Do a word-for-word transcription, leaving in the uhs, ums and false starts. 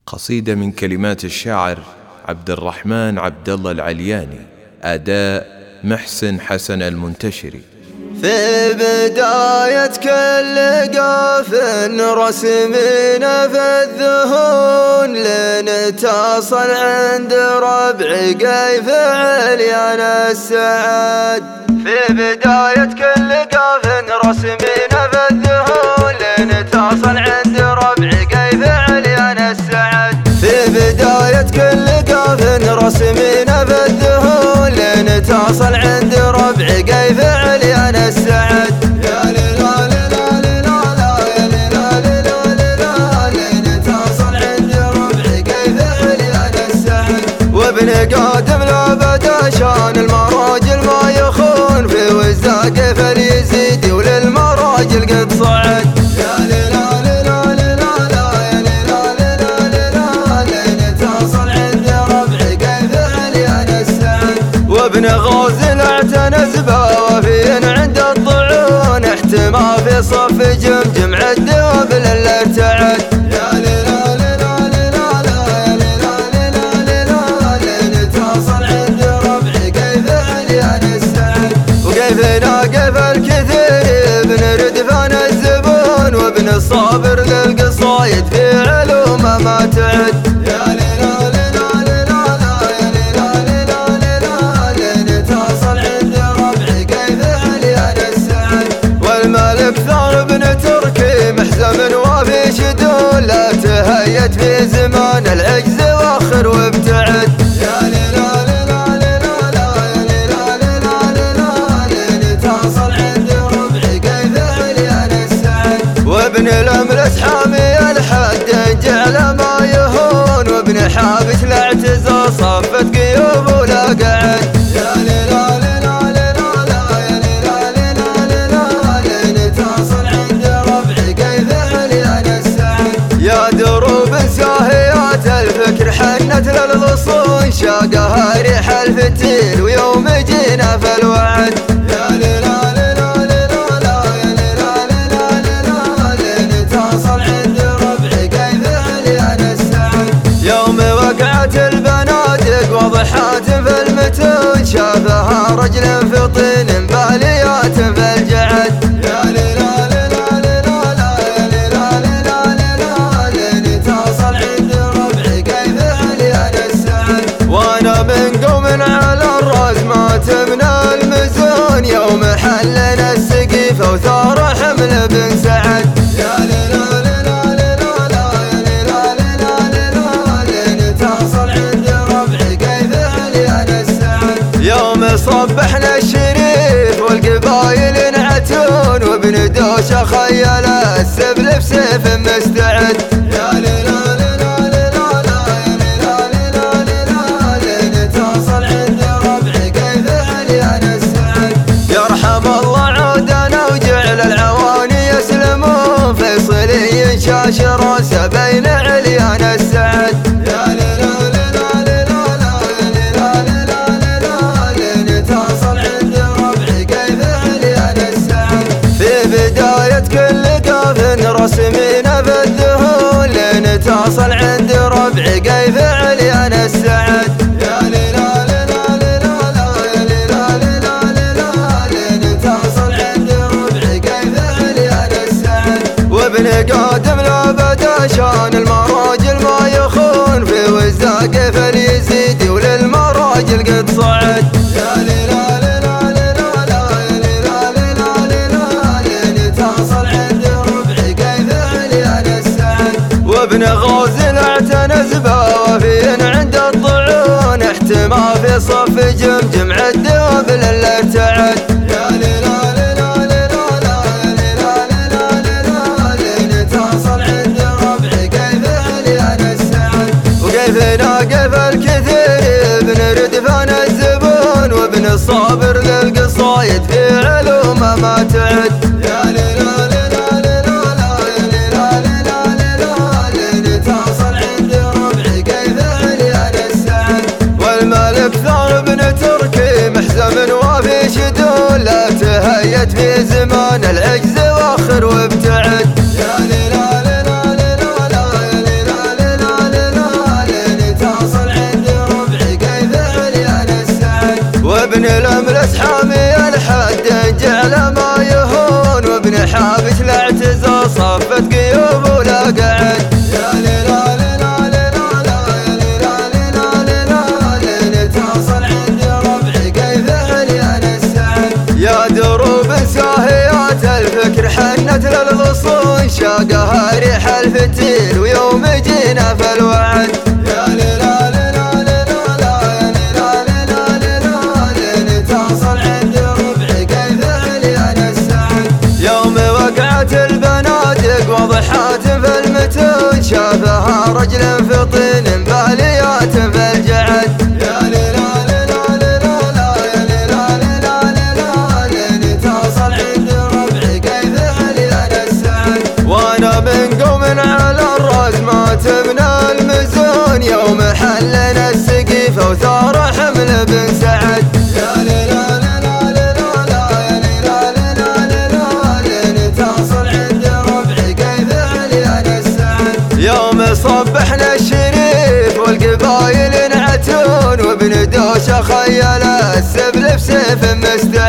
قصيدة من كلمات الشاعر عبد الرحمن عبد الله العلياني، أداء محسن حسن المنتشري. في بداية كل قاف رسمنا في الذهون لنتصل عند ربع قيف عليان السعد. في بداية كل قاف رسمنا في الذهون لنتصل عند ربع قيف عليان السعد. في بداية كل قاف رسمنا في الذهون لنتصل عند ربع قيف عليان السعد. يا ليلا ليلا ليلا يا ليلا ليلا ليلا لنتصل عند ربع قيف عليان السعد. وابن قادم لا بدا شان المراجل ما يخون في وزاق فليزيد وللمراجل قد صعد. يا ليلا ليلا ليلا يا ليلا ليلا ليلا لنتصل عند ربع قيف عليان السعد. وابن غازل اعتنز بوافين عند الطعون احتمى في صف جمجم عالدواب للا ارتعد. يا ليلا ليلا ليلا يا ليلا ليلا ليلا لنتصل عند ربع قيف عليان السعد. وقيفنا قيف الكثير ابن ردفان الزبون وابن الصابر للقصايد في علومه ما تعد. يا ليلا ليلا ليلا يا ليلا ليلا ليلا لنتصل عند ربع قيف عليان السعد. والملك ثار بن تركي محزم وفي شدول لا تهيت في زمان العجز واخر وابتعد. يا ليلا ليلا ليلا يا ليلا ليلا ليلا لنتصل عند ربع قيف عليان السعد. وابن الاملس حامي الحد جعل ما يهون وابن حابس الاعتزال صفت قيوب ولا قعد. يا ليلا ليلا ليلا يا ليلا ليلا ليلا لنتصل عند ربع قيف عليان السعد. يا دروب ساهيات الفكر حنت للغصون شاقها ريح الفتيل ويوم جينا في الوعد. يا ليلا ليلا ليلا يا ليلا ليلا ليلا لنتصل عند ربع قيف عليان السعد. يوم وقعت البنادق وضحات في المتون شافها رجل في طين باليات في الجعد. يا ليلا ليلا ليلا يا ليلا ليلا ليلا لنتصل عند ربع قيف عليان السعد. وانا من قوم على الراس مات من المزون يوم حلنا السقيفه وثار حمل بن سعد. يا ليلا ليلا ليلا يا ليلا ليلا ليلا لنتصل عند ربع قيف عليان السعد. يوم صبحنا الشريف والقبايل انعتون وابن دوشه خيل السبل بسيف مستعد. يا ليلا ليلا ليلا يا ليلا ليلا ليلا لنتصل عند ربع قيف عليان السعد. يرحم الله عودنا وجعل العواني يسلمون فيصلي شاش راسه بين عليان السعد. يا ليلا ليلا ليلا يا ليلا ليلا ليلا لنتصل عند ربع قيف عليان السعد. في بداية كل قاف رسمنا في الذهون لنتصل عند ربع قيف عليان السعد. يا ليلا ليلا ليلا يا ليلا ليلا ليلا لنتصل عند ربع قيف عليان السعد. وابن قادم لا بدا شان المراجل ما يخون في وزاق فليزيد وللمراجل قد صعد. يا ليلا ليلا ليلا يا ليلا ليلا ليلا لنتصل عند ربع قيف عليان السعد. وابن غازل اعتنز بوافين عند الطعون احتمى في صف جمجم عالدواب للا ارتعد. يا ليلا ليلا ليلا يا ليلا ليلا ليلا لنتصل عند ربع قيف عليان السعد. وقيفنا قيف الكثير ابن ردفان الزبون وابن الصابر للقصايد في علومه ما تعد. يا ليلا ليلا ليلا يا ليلا ليلا ليلا لنتصل عند ربع قيف عليان السعد. والملك ثار بن تركي محزم وفي شدول لا تهيت في زمان العجز واخر وابتعد. يا ليلا ليلا ليلا يا ليلا ليلا ليلا ذاقها ريح الفتيل ويوم جينا في الوعد. يا ليلا ليلا ليلا يا ليلا ليلا ليلا لنتصل عند ربع كيف علينا السعد. يوم وقعت البنادق وضحات في المتون شافها رجل في طين باليات في الجعد. يا ليلا ليلا ليلا يا ليلا ليلا ليلا لنتصل عند ربع كيف علينا السعد. وانا من قوم على الراس مات من المزون يوم حلنا السقيفه وثار حمل بن سعد. يا ليلا ليلا ليلا يا ليلا ليلا ليلا لنتصل عند ربع كيف علينا السعد. يوم صبحنا الشريف والقبايل انعتون وابن دوشه خيل السبل بسيف مستعد.